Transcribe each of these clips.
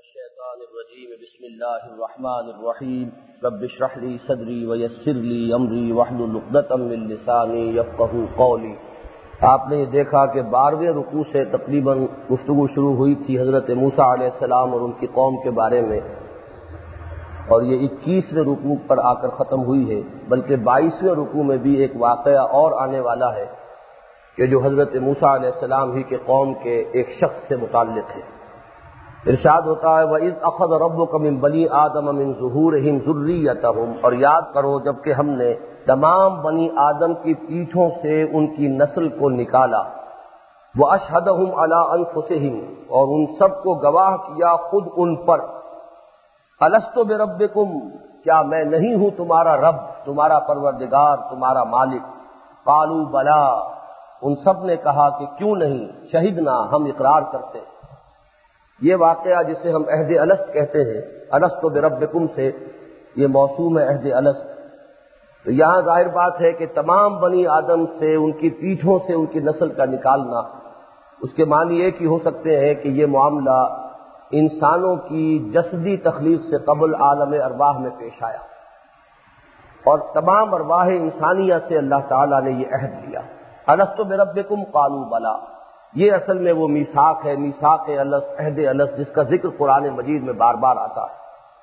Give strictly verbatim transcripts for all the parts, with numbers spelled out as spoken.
الشیطان الرجیم بسم اللہ الرحمن الرحیم رب اشرح لی صدری ویسر لی امری واحلل عقدۃ من لسانی یفقہوا قولی۔ آپ نے یہ دیکھا کہ بارہویں رکوع سے تقریباً گفتگو شروع ہوئی تھی حضرت موسیٰ علیہ السلام اور ان کی قوم کے بارے میں، اور یہ اکیسویں رکوع پر آ کر ختم ہوئی ہے، بلکہ بائیسویں رکوع میں بھی ایک واقعہ اور آنے والا ہے کہ جو حضرت موسیٰ علیہ السلام ہی کے قوم کے ایک شخص سے متعلق ہے۔ ارشاد ہوتا ہے وَإِذْ أَخَذَ رَبُّكَ مِنْ بَنِي آدَمَ مِنْ ظُهُورِهِمْ ذُرِّيَّتَهُمْ، اور یاد کرو جب کہ ہم نے تمام بنی آدم کی پیٹھوں سے ان کی نسل کو نکالا، وَأَشْهَدَهُمْ عَلَىٰ أَنفُسِهِمْ، اور ان سب کو گواہ کیا خود ان پر، أَلَسْتُ بِرَبِّكُمْ، کیا میں نہیں ہوں تمہارا رب، تمہارا پروردگار، تمہارا مالک؟ قالوا بلا، ان سب نے کہا کہ کیوں نہیں، شہدنا، ہم اقرار کرتے۔ یہ واقعہ جسے ہم عہد الست کہتے ہیں، الست بربکم سے یہ موسوم ہے عہد الست، تو یہاں ظاہر بات ہے کہ تمام بنی آدم سے ان کی پیٹھوں سے ان کی نسل کا نکالنا، اس کے معنی ایک ہی ہو سکتے ہیں کہ یہ معاملہ انسانوں کی جسدی تخلیق سے قبل عالم ارواح میں پیش آیا، اور تمام ارواح انسانیہ سے اللہ تعالیٰ نے یہ عہد لیا۔ الست بربکم قالوا بلا، یہ اصل میں وہ میثاق ہے، میثاق الست، عہد الست، جس کا ذکر قرآن مجید میں بار بار آتا ہے۔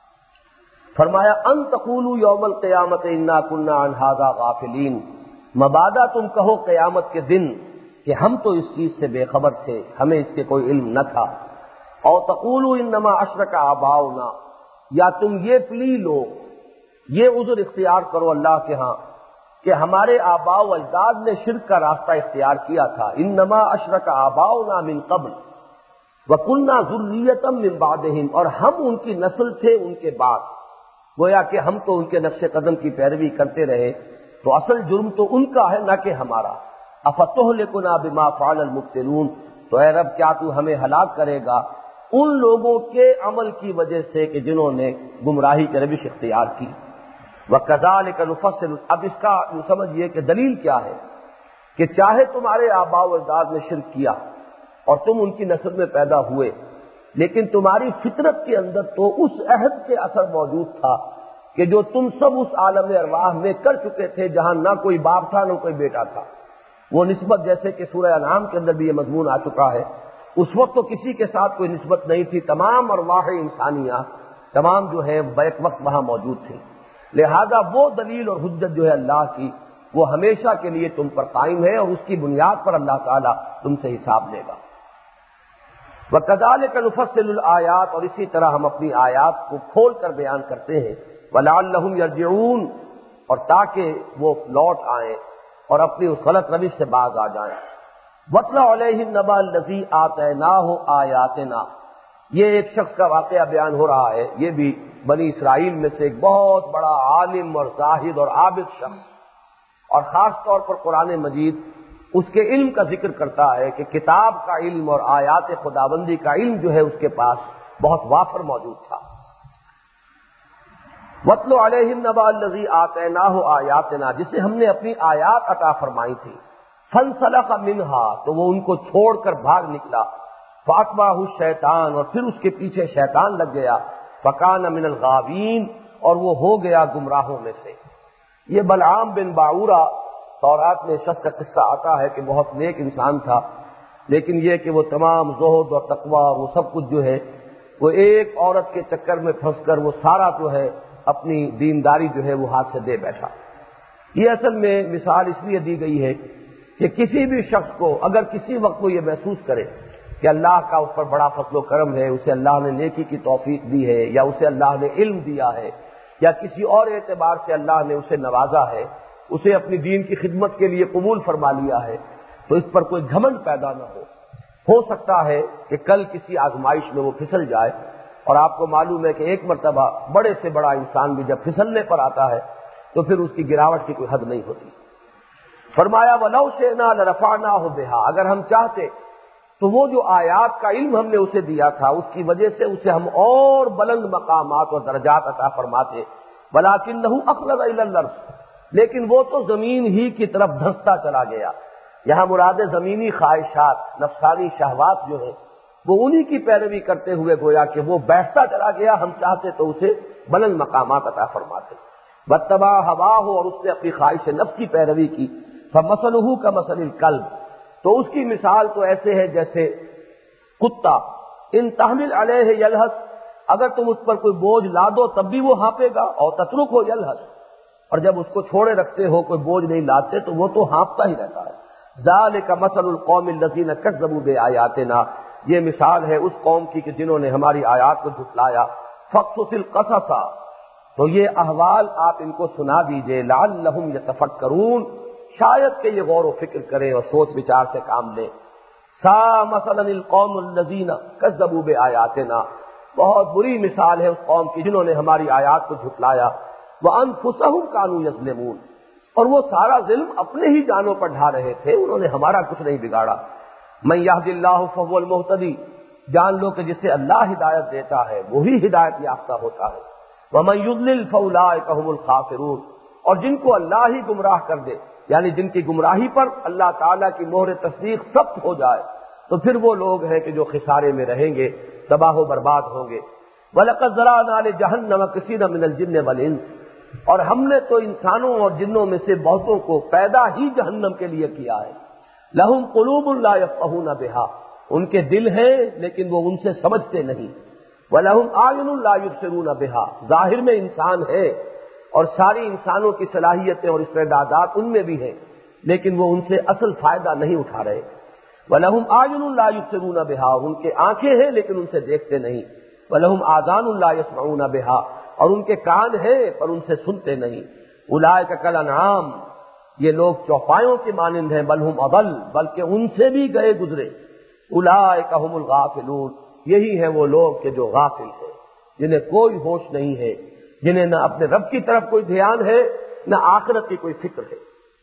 فرمایا ان تقولوا یوم القیامت انا کنا عن ھذا غافلین، مبادا تم کہو قیامت کے دن کہ ہم تو اس چیز سے بے خبر تھے، ہمیں اس کے کوئی علم نہ تھا۔ او تقولوا انما اشرک آباؤنا، یا تم یہ پلی لو، یہ عذر اختیار کرو اللہ کے ہاں کہ ہمارے آباء و اجداد نے شرک کا راستہ اختیار کیا تھا، انما اشرک آباؤنا من قبل وکنا ذریۃ من بعدہم، اور ہم ان کی نسل تھے ان کے بعد، گویا کہ ہم تو ان کے نقش قدم کی پیروی کرتے رہے، تو اصل جرم تو ان کا ہے نہ کہ ہمارا۔ افتہلکنا بما فعل المبطلون، تو اے رب کیا تو ہمیں ہلاک کرے گا ان لوگوں کے عمل کی وجہ سے کہ جنہوں نے گمراہی کی روش اختیار کی۔ وَكَذَلِكَ نُفَصِّلُ، اب اس کا یوں سمجھیے کہ دلیل کیا ہے کہ چاہے تمہارے آباء و اجداد نے شرک کیا اور تم ان کی نسل میں پیدا ہوئے، لیکن تمہاری فطرت کے اندر تو اس عہد کے اثر موجود تھا کہ جو تم سب اس عالم ارواح میں کر چکے تھے جہاں نہ کوئی باپ تھا نہ کوئی بیٹا تھا۔ وہ نسبت جیسے کہ سورہ انعام کے اندر بھی یہ مضمون آ چکا ہے، اس وقت تو کسی کے ساتھ کوئی نسبت نہیں تھی، تمام ارواح انسانیہ تمام جو ہے بیک وقت وہاں موجود تھے، لہذا وہ دلیل اور حجت جو ہے اللہ کی وہ ہمیشہ کے لیے تم پر قائم ہے، اور اس کی بنیاد پر اللہ تعالیٰ تم سے حساب لے گا۔ وَكَذَلِكَ نُفَصِّلُ الْآيَاتِ، اور اسی طرح ہم اپنی آیات کو کھول کر بیان کرتے ہیں، وَلَعَلَّهُمْ يَرْجِعُونَ، اور تاکہ وہ لوٹ آئیں اور اپنی اس غلط روش سے باز آ جائیں۔ وَاتْلُ عَلَيْهِمْ نَبَأَ الَّذِي آتَيْنَاهُ آيَاتِنَا، یہ ایک شخص کا واقعہ بیان ہو رہا ہے، یہ بھی بنی اسرائیل میں سے ایک بہت بڑا عالم اور زاہد اور عابد شخص، اور خاص طور پر قرآن مجید اس کے علم کا ذکر کرتا ہے کہ کتاب کا علم اور آیات خداوندی کا علم جو ہے اس کے پاس بہت وافر موجود تھا۔ وَاتْلُ عَلَيْهِمْ نَبَأَ الَّذِي آتَيْنَاهُ آيَاتِنَا، جسے ہم نے اپنی آیات عطا فرمائی تھی، فَانْسَلَخَ مِنْهَا، تو وہ ان کو چھوڑ کر بھاگ نکلا، فَأَتْبَعَهُ الشَّيْطَانُ، اور پھر اس کے پیچھے شیطان لگ گیا، فَكَانَ مِنَ الْغَاوِينَ، اور وہ ہو گیا گمراہوں میں سے۔ یہ بلعام بن باعورہ، تورات میں شخص کا قصہ آتا ہے کہ بہت نیک انسان تھا، لیکن یہ کہ وہ تمام زہد اور تقوی اور وہ سب کچھ جو ہے وہ ایک عورت کے چکر میں پھنس کر وہ سارا جو ہے اپنی دینداری جو ہے وہ ہاتھ سے دے بیٹھا۔ یہ اصل میں مثال اس لیے دی گئی ہے کہ کسی بھی شخص کو اگر کسی وقت وہ یہ محسوس کرے کہ اللہ کا اس پر بڑا فضل و کرم ہے، اسے اللہ نے نیکی کی توفیق دی ہے، یا اسے اللہ نے علم دیا ہے، یا کسی اور اعتبار سے اللہ نے اسے نوازا ہے، اسے اپنی دین کی خدمت کے لیے قبول فرما لیا ہے، تو اس پر کوئی گھمنڈ پیدا نہ ہو۔ ہو سکتا ہے کہ کل کسی آزمائش میں وہ پھسل جائے، اور آپ کو معلوم ہے کہ ایک مرتبہ بڑے سے بڑا انسان بھی جب پھسلنے پر آتا ہے تو پھر اس کی گراوٹ کی کوئی حد نہیں ہوتی۔ فرمایا وَلَوْ شِئْنَا لَرَفَعْنَاهُ بِهَا، اگر ہم چاہتے تو وہ جو آیات کا علم ہم نے اسے دیا تھا اس کی وجہ سے اسے ہم اور بلند مقامات اور درجات عطا فرماتے، وَلَٰكِنَّهُ أَخْلَدَ إِلَى الْأَرْضِ، لیکن وہ تو زمین ہی کی طرف دھستا چلا گیا۔ یہاں مراد زمینی خواہشات، نفسانی شہوات جو ہے وہ انہی کی پیروی کرتے ہوئے گویا کہ وہ بیٹھتا چلا گیا، ہم چاہتے تو اسے بلند مقامات عطا فرماتے۔ واتبع ہواہ، اور اس نے اپنی خواہش نفس کی پیروی کی۔ فمثلہ کمثل الکلب، تو اس کی مثال تو ایسے ہے جیسے کتا، ان تحمل علیہ یلہث، اگر تم اس پر کوئی بوجھ لا دو تب بھی وہ ہانپے گا، اور تترکہ یلہث، اور جب اس کو چھوڑے رکھتے ہو کوئی بوجھ نہیں لاتے تو وہ تو ہانپتا ہی رہتا ہے۔ ذالک مثل القوم الذین کذبوا بآیاتنا، یہ مثال ہے اس قوم کی کہ جنہوں نے ہماری آیات کو جھٹلایا۔ فاقصص القصص، تو یہ احوال آپ ان کو سنا دیجئے، لعلہم یتفکرون، شاید کہ یہ غور و فکر کریں اور سوچ بچار سے کام لیں۔ سا مثلا القوم الذین کذبوا بآیاتنا، بہت بری مثال ہے اس قوم کی جنہوں نے ہماری آیات کو جھٹلایا۔ وانفسہم کانوا یظلمون، اور وہ سارا ظلم اپنے ہی جانوں پر ڈھا رہے تھے، انہوں نے ہمارا کچھ نہیں بگاڑا۔ من یہد اللہ فہو المہتدی، جان لو کہ جسے اللہ ہدایت دیتا ہے وہی ہدایت یافتہ ہوتا ہے۔ ومن یضلل فاولئک هم الخاسرون، اور جن کو اللہ ہی گمراہ کر دے، یعنی جن کی گمراہی پر اللہ تعالیٰ کی مہر تصدیق سخت ہو جائے، تو پھر وہ لوگ ہیں کہ جو خسارے میں رہیں گے، تباہ و برباد ہوں گے۔ وَلَقَدْ ذَرَأْنَا لِجَهَنَّمَ كَثِيرًا مِنَ الْجِنِّ وَالْإِنسِ، اور ہم نے تو انسانوں اور جنوں میں سے بہتوں کو پیدا ہی جہنم کے لیے کیا ہے۔ لَهُمْ قُلُوبٌ لَا يَفْقَهُونَ بِهَا، ان کے دل ہیں لیکن وہ ان سے سمجھتے نہیں۔ وَلَهُمْ أَعْيُنٌ لَا يُبْصِرُونَ بِهَا، ظاہر میں انسان ہے اور ساری انسانوں کی صلاحیتیں اور استعدادات ان میں بھی ہیں، لیکن وہ ان سے اصل فائدہ نہیں اٹھا رہے۔ وَلَهُمْ أَعْيُنٌ لَا يُبْصِرُونَ بِهَا، ان کے آنکھیں ہیں لیکن ان سے دیکھتے نہیں۔ وَلَهُمْ آذَانٌ لَا يَسْمَعُونَ بِهَا، اور ان کے کان ہیں پر ان سے سنتے نہیں۔ أُولَٰئِكَ كَالْأَنْعَامِ، یہ لوگ چوپایوں کے مانند ہیں، بل ہم اضل، بلکہ ان سے بھی گئے گزرے۔ اولئک هم الغافلون، یہی ہیں وہ لوگ کہ جو غافل ہیں، جنہیں کوئی ہوش نہیں ہے، جنہیں نہ اپنے رب کی طرف کوئی دھیان ہے نہ آخرت کی کوئی فکر ہے۔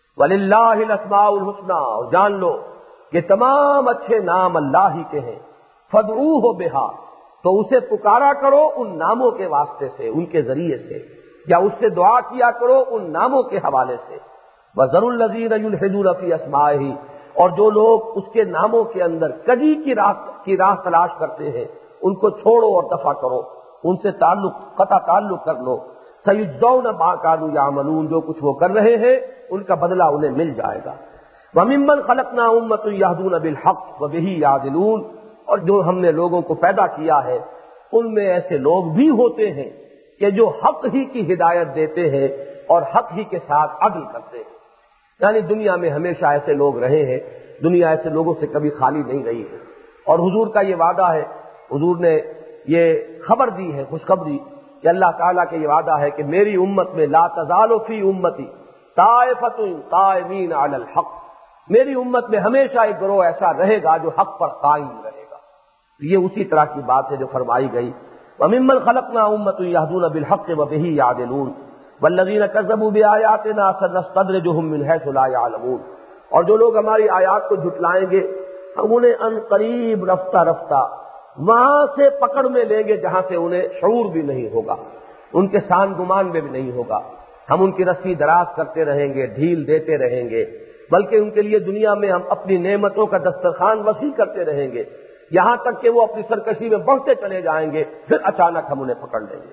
وللہ الاسماء الحسنی، اور جان لو کہ تمام اچھے نام اللہ ہی کے ہیں۔ فادعوہ بہا، تو اسے پکارا کرو ان ناموں کے واسطے سے، ان کے ذریعے سے، یا اس سے دعا کیا کرو ان ناموں کے حوالے سے۔ وَذَرُوا الَّذِينَ يُلْحِدُونَ فِي أَسْمَائِهِ، اور جو لوگ اس کے ناموں کے اندر کجی کی راہ کی راہ تلاش کرتے ہیں ان کو چھوڑو اور دفع کرو، ان سے تعلق قطع تعلق کر لو۔ سَيُجْزَوْنَ مَا كَانُوا يَعْمَلُونَ، جو کچھ وہ کر رہے ہیں ان کا بدلہ انہیں مل جائے گا۔ وَمِمَّنْ خَلَقْنَا أُمَّةٌ يَهْدُونَ بِالْحَقِّ وَبِهِ يَعْدِلُونَ، اور جو ہم نے لوگوں کو پیدا کیا ہے ان میں ایسے لوگ بھی ہوتے ہیں کہ جو حق ہی کی ہدایت دیتے ہیں اور حق ہی کے ساتھ عدل کرتے ہیں۔ یعنی دنیا میں ہمیشہ ایسے لوگ رہے ہیں، دنیا ایسے لوگوں سے کبھی خالی نہیں رہی ہے، اور حضور کا یہ وعدہ ہے، حضور نے یہ خبر دی ہے، خوشخبری، کہ اللہ تعالیٰ کے یہ وعدہ ہے کہ میری امت میں لا تزال فی امتی طائفۃ قائمین علی الحق، میری امت میں ہمیشہ ایک گروہ ایسا رہے گا جو حق پر قائم رہے گا۔ یہ اسی طرح کی بات ہے جو فرمائی گئی، وَمِمَّنْ خَلَقْنَا أُمَّةٌ يَهْدُونَ بِالْحَقِّ وَبِهِ يَعْدِلُونَ وَالَّذِينَ كَذَّبُوا بِآيَاتِنَا سَنَسْتَدْرِجُهُم مِّنْ حَيْثُ لَا يَعْلَمُونَ، اور جو لوگ ہماری آیات کو جھٹلائیں گے ہم انہیں ان قریب رفتہ رفتہ وہاں سے پکڑ میں لیں گے جہاں سے انہیں شعور بھی نہیں ہوگا، ان کے سان گمان میں بھی نہیں ہوگا۔ ہم ان کی رسی دراز کرتے رہیں گے، ڈھیل دیتے رہیں گے، بلکہ ان کے لیے دنیا میں ہم اپنی نعمتوں کا دسترخوان وسیع کرتے رہیں گے، یہاں تک کہ وہ اپنی سرکشی میں بڑھتے چلے جائیں گے، پھر اچانک ہم انہیں پکڑ لیں گے۔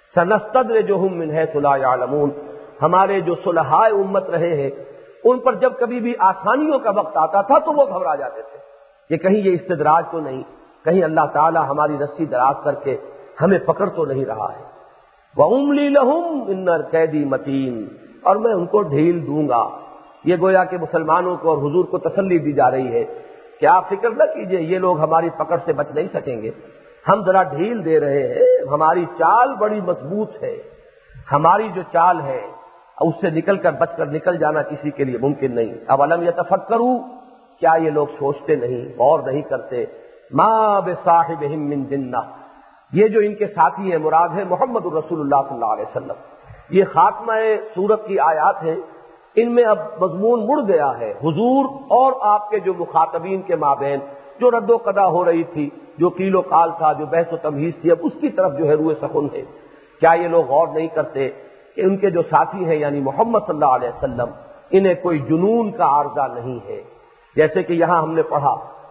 سنستدرجہم من حیث لا یعلمون، ہمارے جو صلحاء امت رہے ہیں ان پر جب کبھی بھی آسانیوں کا وقت آتا تھا تو وہ گھبرا جاتے تھے کہ کہیں یہ استدراج تو نہیں، کہیں اللہ تعالی ہماری رسی دراز کر کے ہمیں پکڑ تو نہیں رہا ہے۔ وَأُمْلِي لَهُمْ إِنَّ كَيْدِي مَتِينٌ، اور میں ان کو ڈھیل دوں گا۔ یہ گویا کہ مسلمانوں کو اور حضور کو تسلی دی جا رہی ہے کہ آپ فکر نہ کیجئے، یہ لوگ ہماری پکڑ سے بچ نہیں سکیں گے، ہم ذرا ڈھیل دے رہے ہیں، ہماری چال بڑی مضبوط ہے، ہماری جو چال ہے اس سے نکل کر بچ کر نکل جانا کسی کے لیے ممکن نہیں۔ اولم یتفکروا، کیا یہ لوگ سوچتے نہیں، غور نہیں کرتے؟ ما بصاحبہم من جنہ، یہ جو ان کے ساتھی ہیں مراد ہے محمد الرسول اللہ صلی اللہ علیہ وسلم۔ یہ خاتمہ سورت کی آیات ہیں، ان میں اب مضمون مڑ گیا ہے، حضور اور آپ کے جو مخاطبین کے مابین جو رد و قضا ہو رہی تھی، جو قیل و قال تھا، جو بحث و تمہیز تھی، اب اس کی طرف جو ہے روئے سخن ہے۔ کیا یہ لوگ غور نہیں کرتے کہ ان کے جو ساتھی ہیں یعنی محمد صلی اللہ علیہ وسلم، انہیں کوئی جنون کا عارضہ نہیں ہے؟ جیسے کہ یہاں ہم نے پڑھا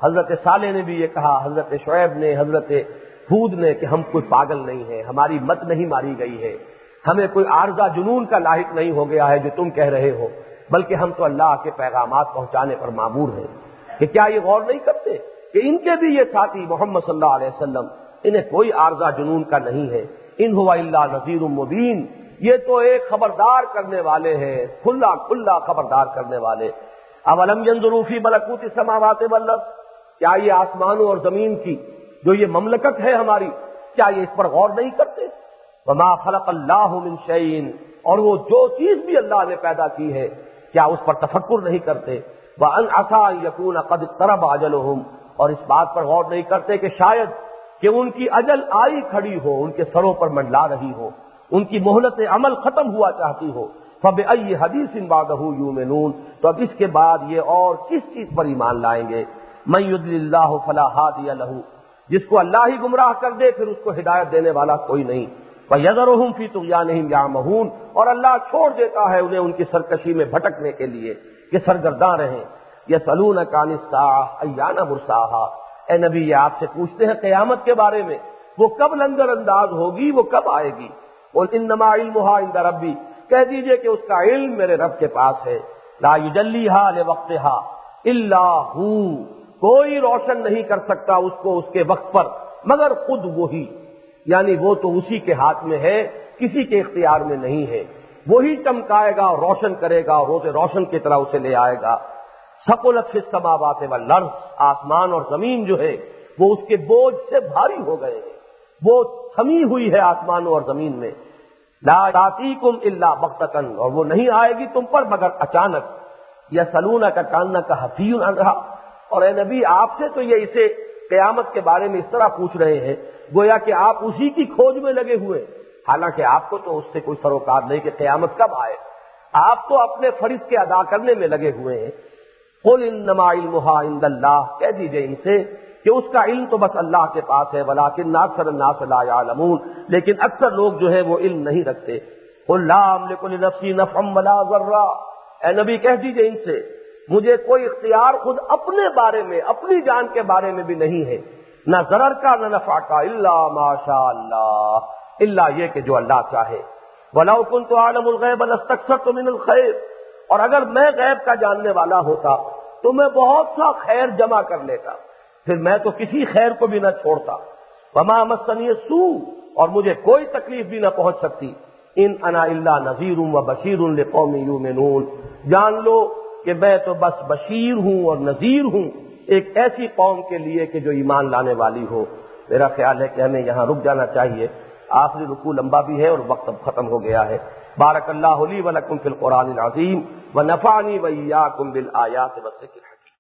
حضرت صالح نے بھی یہ کہا، حضرت شعیب نے، حضرت ہود نے کہ ہم کوئی پاگل نہیں ہیں، ہماری مت نہیں ماری گئی ہے، ہمیں کوئی عارضہ جنون کا لاحق نہیں ہو گیا ہے جو تم کہہ رہے ہو، بلکہ ہم تو اللہ کے پیغامات پہنچانے پر مامور ہیں۔ کہ کیا یہ غور نہیں کرتے کہ ان کے بھی یہ ساتھی محمد صلی اللہ علیہ وسلم، انہیں کوئی عارضہ جنون کا نہیں ہے، ان ہوا الا نذیر مبین، یہ تو ایک خبردار کرنے والے ہیں، کھلا کھلا خبردار کرنے والے۔ اولم ينظروا فی ملکوت السماوات والارض، کیا یہ آسمانوں اور زمین کی جو یہ مملکت ہے ہماری، کیا یہ اس پر غور نہیں کرتے؟ وما خلق اللہ من شیء، اور وہ جو چیز بھی اللہ نے پیدا کی ہے کیا اس پر تفکر نہیں کرتے؟ وان عسى ان يكون قد اقترب اجلهم، اور اس بات پر غور نہیں کرتے کہ شاید کہ ان کی اجل آئی کھڑی ہو، ان کے سروں پر منڈلا رہی ہو، ان کی مہلت عمل ختم ہوا چاہتی ہو۔ فبأي حدیث بعدہ یؤمنون، تو اب اس کے بعد یہ اور کس چیز پر ایمان لائیں گے؟ من یضلل اللہ فلا ہادی لہ، جس کو اللہ ہی گمراہ کر دے پھر اس کو ہدایت دینے والا کوئی نہیں۔ وَيَذَرُهُمْ فِي طُغْيَانِهِمْ يَعْمَهُونَ، اور اللہ چھوڑ دیتا ہے انہیں ان کی سرکشی میں بھٹکنے کے لیے کہ سرگرداں رہیں۔ يَسْأَلُونَكَ عَنِ السَّاعَةِ أَيَّانَ مُرْسَاهَا، اے نبی یہ آپ سے پوچھتے ہیں قیامت کے بارے میں، وہ کب لنگر انداز ہوگی، وہ کب آئے گی؟ قُلْ إِنَّمَا عِلْمُهَا عِندَ رَبِّي، کہہ دیجئے کہ اس کا علم میرے رب کے پاس ہے۔ لَا يُجَلِّيهَا لِوَقْتِهَا إِلَّا هُوَ، کوئی روشن نہیں کر سکتا اس کو اس کے وقت پر مگر خود وہی، یعنی وہ تو اسی کے ہاتھ میں ہے، کسی کے اختیار میں نہیں ہے، وہی چمکائے گا اور روشن کرے گا اور روز روشن کی طرح اسے لے آئے گا۔ ثقلت فی السماوات والارض، آسمان اور زمین جو ہے وہ اس کے بوجھ سے بھاری ہو گئے ہیں، وہ تھمی ہوئی ہے آسمانوں اور زمین میں۔ لا تاتیکم الا بغتۃ، اور وہ نہیں آئے گی تم پر مگر اچانک۔ یسألونک کأنک حفی عنہا، اور اے نبی آپ سے تو یہ اسے قیامت کے بارے میں اس طرح پوچھ رہے ہیں گویا کہ آپ اسی کی کھوج میں لگے ہوئے، حالانکہ آپ کو تو اس سے کوئی سروکار نہیں کہ قیامت کب آئے، آپ تو اپنے فرض کے ادا کرنے میں لگے ہوئے ہیں۔ قل انما علمها عند اللہ، کہہ دیجئے ان سے کہ اس کا علم تو بس اللہ کے پاس ہے، ولکن اکثر الناس لا يعلمون، لیکن اکثر لوگ جو ہے وہ علم نہیں رکھتے۔ قل لا املک لنفسی نفعا ولا ضرا، اے نبی کہہ دیجئے ان سے مجھے کوئی اختیار خود اپنے بارے میں، اپنی جان کے بارے میں بھی نہیں ہے، نہ ضرر کا نہ نفع کا، الا ما شاء اللہ، الا یہ کہ جو اللہ چاہے۔ وَلَوْ كُنْتُ أَعْلَمُ الْغَيْبَ لَاسْتَكْثَرْتُ مِنَ الْخَيْرِ، اور اگر میں غیب کا جاننے والا ہوتا تو میں بہت سا خیر جمع کر لیتا، پھر میں تو کسی خیر کو بھی نہ چھوڑتا۔ وَمَا مَسَّنِيَ السُّوءُ، اور مجھے کوئی تکلیف بھی نہ پہنچ سکتی۔ إِنْ أَنَا إِلَّا نَذِيرٌ وَبَشِيرٌ لِقَوْمٍ يُؤْمِنُونَ، جان لو کہ میں تو بس بشیر ہوں اور نذیر ہوں ایک ایسی قوم کے لیے کہ جو ایمان لانے والی ہو۔ میرا خیال ہے کہ ہمیں یہاں رک جانا چاہیے، آخری رکوع لمبا بھی ہے اور وقت اب ختم ہو گیا ہے۔ بارک اللہ لی ولکم فی القرآن العظیم ونفعنی وإیاکم بالآیات والذکر۔